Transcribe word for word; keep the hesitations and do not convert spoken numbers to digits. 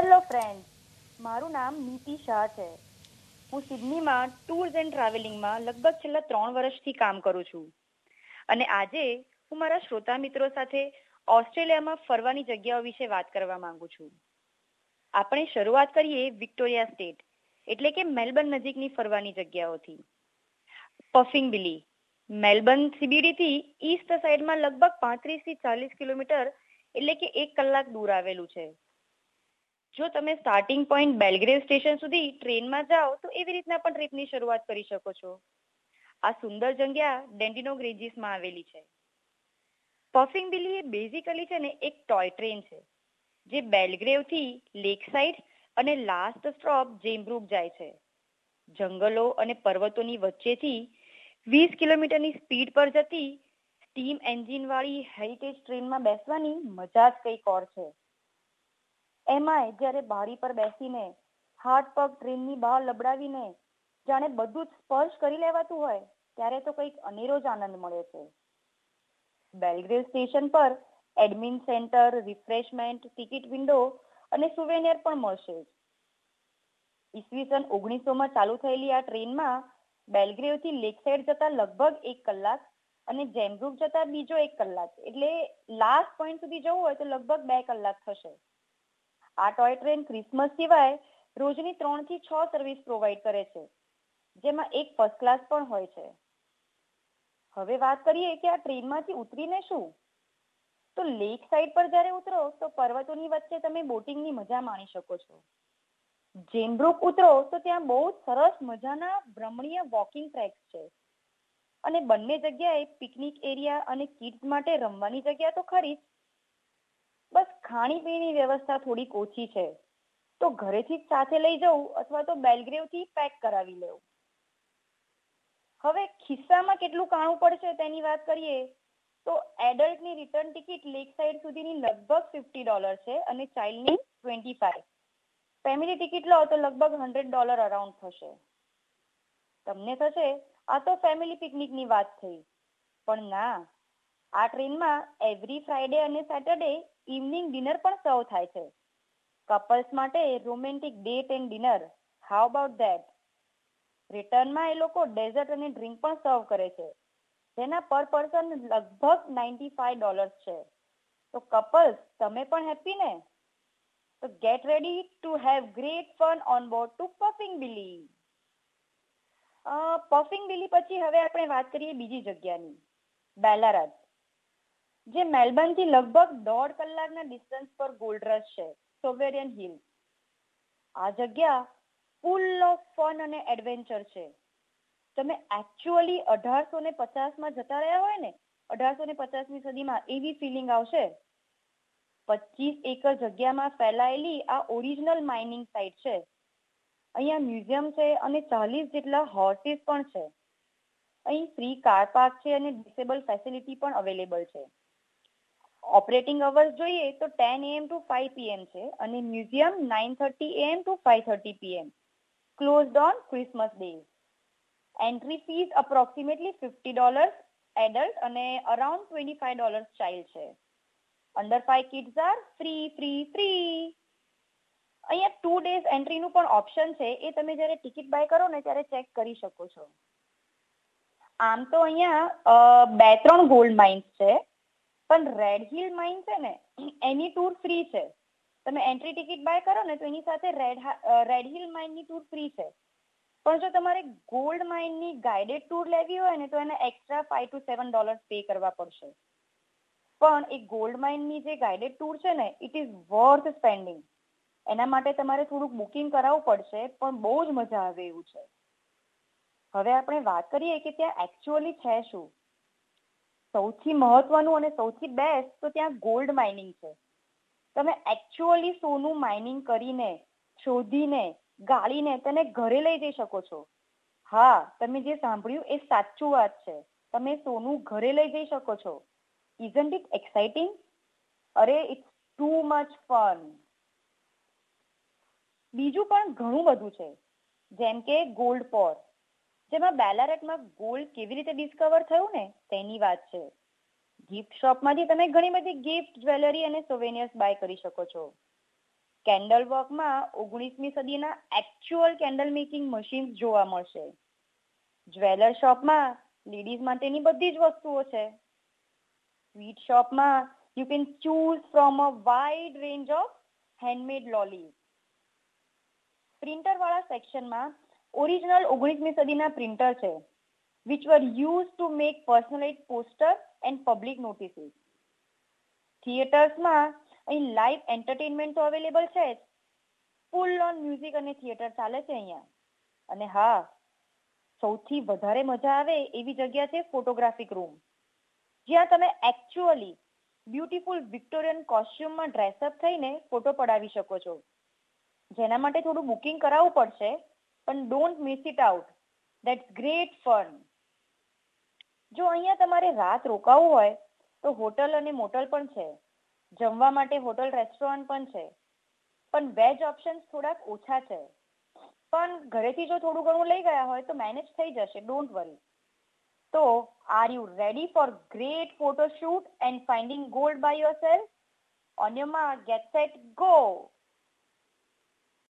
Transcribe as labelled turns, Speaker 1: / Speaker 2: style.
Speaker 1: Hello friends, મારું નામ નીતિ શાહ છે. હું સિડનીમાં ટૂર્સ એન્ડ ટ્રાવેલિંગમાં લગભગ છેલ્લા ત્રણ વર્ષથી કામ કરું છું. અને આજે હું મારા શ્રોતા મિત્રો સાથે ઓસ્ટ્રેલિયામાં ફરવાની જગ્યાઓ વિશે વાત કરવા માંગુ છું. આપણે શરૂઆત કરીએ વિક્ટોરિયા સ્ટેટ, એટલે કે મેલબર્ન નજીકની ફરવાની જગ્યાઓથી. પફિંગ બિલી મેલબર્ન સીબીડીથી ઈસ્ટ સાઈડમાં લગભગ પાંત્રીસ થી ચાલીસ કિલોમીટર એટલે કે એક કલાક દૂર આવેલું છે. જો તમે સ્ટાર્ટિંગ પોઈન્ટ બેલગ્રેવ સ્ટેશન સુધી ટ્રેનમાં જાઓ તો એવી રીતના પણ ટ્રીપની શરૂઆત કરી શકો છો. આ સુંદર જગ્યા ડેન્ડિનો ગ્રેજીસમાં આવેલી છે. પફિંગ બિલી એ બેઝિકલી છે ને એક ટોય ટ્રેન છે જે બેલગ્રેવથી લેક સાઇડ અને લાસ્ટ સ્ટોપ જેમ્બ્રુક જાય છે. જંગલો અને પર્વતોની વચ્ચેથી વીસ કિલોમીટરની સ્પીડ પર જતી સ્ટીમ એન્જિન વાળી હેરિટેજ ટ્રેનમાં બેસવાની મજા જ કંઈક ઓર છે. એમાંય જ્યારે બારી પર બેસીને હાથ પગ ટ્રેનની બહાર લબડાવીને જાણે બધું જ સ્પર્શ કરી લેવાતું હોય ત્યારે તો કંઈક અનેરો જ આનંદ મળે છે. બેલગ્રેવ સ્ટેશન પર admin centre, refreshment, ticket window અને સુવેનિયર પણ મળશે. ઈસવીસન ઓગણીસો માં ચાલુ થયેલી આ ટ્રેનમાં બેલગ્રેવથી લેક સાઇડ જતા લગભગ એક કલાક અને જેમ્બ્રુક જતા બીજો એક કલાક, એટલે લાસ્ટ પોઈન્ટ સુધી જવું હોય તો લગભગ બે કલાક થશે. આ ટોય ટ્રેન ક્રિસમસ સિવાય રોજની ત્રણ થી છ સર્વિસ પ્રોવાઈડ કરે છે, જેમાં એક ફર્સ્ટ ક્લાસ પણ હોય છે. હવે વાત કરીએ કે આ ટ્રેનમાંથી ઉતરીને શું, તો લેક સાઈડ પર જ્યારે ઉતરો તો પર્વતોની વચ્ચે તમે બોટિંગની મજા માણી શકો છો. જેમ્બ્રુક ઉતરો તો ત્યાં બહુ સરસ મજાના ભ્રમણીય વોકિંગ ટ્રેક્સ છે અને બંને જગ્યાએ પિકનિક એરિયા અને કિડ્સ માટે રમવાની જગ્યા તો ખરી જ. બસ ખાણીપીણીની વ્યવસ્થા થોડીક ઓછી છે, તો ઘરેથી જ સાથે લઈ જવું અથવા તો બેલગ્રેવથી પેક કરાવી લેવું. હવે ખિસ્સામાં કેટલું કાણું પડશે તેની વાત કરીએ તો એડલ્ટની રિટર્ન ટિકિટ લેક સાઇડ સુધીની લગભગ ફિફ્ટી ડોલર છે અને ચાઇલ્ડની ટ્વેન્ટી ફાઈવ. ફેમિલી ટિકિટ લો તો લગભગ હંડ્રેડ ડોલર અરાઉન્ડ થશે. તમને થશે આ તો ફેમિલી પિકનિકની વાત થઈ, પણ ના, આ ટ્રેનમાં એવરી ફ્રાઈડે અને સેટરડે ઇવનિંગ ડિનર પણ સર્વ થાય છે. કપલ્સ માટે romantic date and dinner, how about that? રિટર્નમાં એ લોકો ડેઝર્ટ અને ડ્રિંક પણ સર્વ કરે છે, જેના પર પર્સન લગભગ નાઇન્ટી ફાઈવ ડોલર્સ છે. તો કપલ્સ, તમે પણ હેપી ને? તો get ready to have great fun on board to Puffing Billy. Puffing Billy પછી હવે આપણે વાત કરીએ બીજી જગ્યાની, બેલારસ, જે મેલબર્નથી લગભગ દોઢ કલાકના ડિસ્ટન્સ પર ગોલ્ડ રશ છે, સોવેરિયન હિલ. આ જગ્યા ફૂલ ઓફ ફન અને એડવેન્ચર છે. તમે એકચ્યુઅલી અઢારસો ને પચાસમાં જતા રહ્યા હોય ને, અઢારસો ને પચાસમી સદીમાં, એવી ફિલિંગ આવશે. પચીસ એકર જગ્યામાં ફેલાયેલી આ ઓરિજિનલ માઇનિંગ સાઇટ છે. અહીંયા મ્યુઝિયમ છે અને ચાલીસ જેટલા હોર્સીસ પણ છે. અહીં ફ્રી કાર પાર્ક છે અને ડિસેબલ ફેસિલિટી પણ અવેલેબલ છે. ઓપરેટિંગ અવર્સ જોઈએ તો ten AM to five PM છે અને museum nine thirty AM to five thirty PM. Closed on Christmas Day. Entry fees approximately fifty dollars adult અને around twenty five dollars child છે. Under five kids are free free free. અહીંયા two days એન્ટ્રીનું પણ option છે, એ તમે જ્યારે ticket by કરો ને ત્યારે ચેક કરી શકો છો. આમ તો અહીંયા બે ત્રણ ગોલ્ડ માઇન્સ છે, પણ રેડ હિલ માઇન છે ને એની ટૂર ફ્રી છે. તમે એન્ટ્રી ટિકિટ બાય કરો ને તો એની સાથે રેડ રેડ હિલ માઇનની ટૂર ફ્રી છે. પણ જો તમારે ગોલ્ડ માઇનની ગાઈડેડ ટૂર લેવી હોય ને તો એને extra five two seven dollar pay કરવા પડશે. પણ એ ગોલ્ડ માઇનની જે ગાઈડેડ ટૂર છે ને, ઇટ ઇઝ વર્થ સ્પેન્ડિંગ. એના માટે તમારે થોડુંક બુકિંગ કરાવવું પડશે, પણ બહુ જ મજા આવે એવું છે. હવે આપણે વાત કરીએ કે ત્યાં એકચ્યુઅલી છે શું. સૌથી મહત્વનું અને સૌથી બેસ્ટ તો ત્યાં ગોલ્ડ માઇનિંગ છે. તમે એકચ્યુઅલી સોનું માઇનિંગ કરીને, શોધીને, ગાળીને તેને ઘરે લઈ જઈ શકો છો. હા, તમે જે સાંભળ્યું એ સાચું વાત છે. તમે સોનું ઘરે લઈ જઈ શકો છો. Isn't it exciting? અરે, ઇટ્સ ટુ મચ ફન. બીજું પણ ઘણું બધું છે, જેમ કે ગોલ્ડ પોર, જેમાં બેલારટમાં ગોલ્ડ કેવી રીતે ડિસ્કવર થયું ને તેની વાત છે. ગિફ્ટ શોપમાંથી તમે ઘણી બધી ગિફ્ટ, જ્વેલરી અને સોવેનિયર્સ બાય કરી શકો છો. કેન્ડલ વર્કમાં ઓગણીસમી સદીના એકચ્યુઅલ કેન્ડલ મેકિંગ મશીન જોવા મળશે. જ્વેલર શોપમાં લેડીઝ માટેની બધી જ વસ્તુઓ છે. સ્વીટ શોપમાં you can choose from a wide range of handmade lollies. Printer વાળા સેક્શનમાં ઓરિજિનલ ઓગણીસમી સદીના પ્રિન્ટર છે, which were used to make personalized posters and public notices. થિયેટર્સમાં અહીં લાઈવ એન્ટરટેનમેન્ટ તો અવેલેબલ છે જ, ફૂલ ઓન મ્યુઝિક અને થિયેટર ચાલે છે અહીંયા. અને હા, સૌથી વધારે મજા આવે એવી જગ્યા છે ફોટોગ્રાફિક રૂમ, જ્યાં તમે એકચ્યુઅલી બ્યુટીફુલ વિક્ટોરિયન કોસ્ચ્યુમમાં ડ્રેસઅપ થઈને ફોટો પડાવી શકો છો. જેના માટે થોડું બુકિંગ કરાવવું પડશે, પણ don't miss it out. That's great fun. જો અહીંયા તમારે રાત રોકાવું હોય તો હોટલ અને મોટલ પણ છે. જમવા માટે હોટલ રેસ્ટોરન્ટ પણ છે, પણ વેજ ઓપ્શન્સ થોડાક ઓછા છે. પણ ઘરેથી જો થોડું ઘણું લઈ ગયા હોય તો મેનેજ થઈ જશે, ડોન્ટ વરી. તો are you ready for great photoshoot and finding gold by yourself? On your mark, get set, go!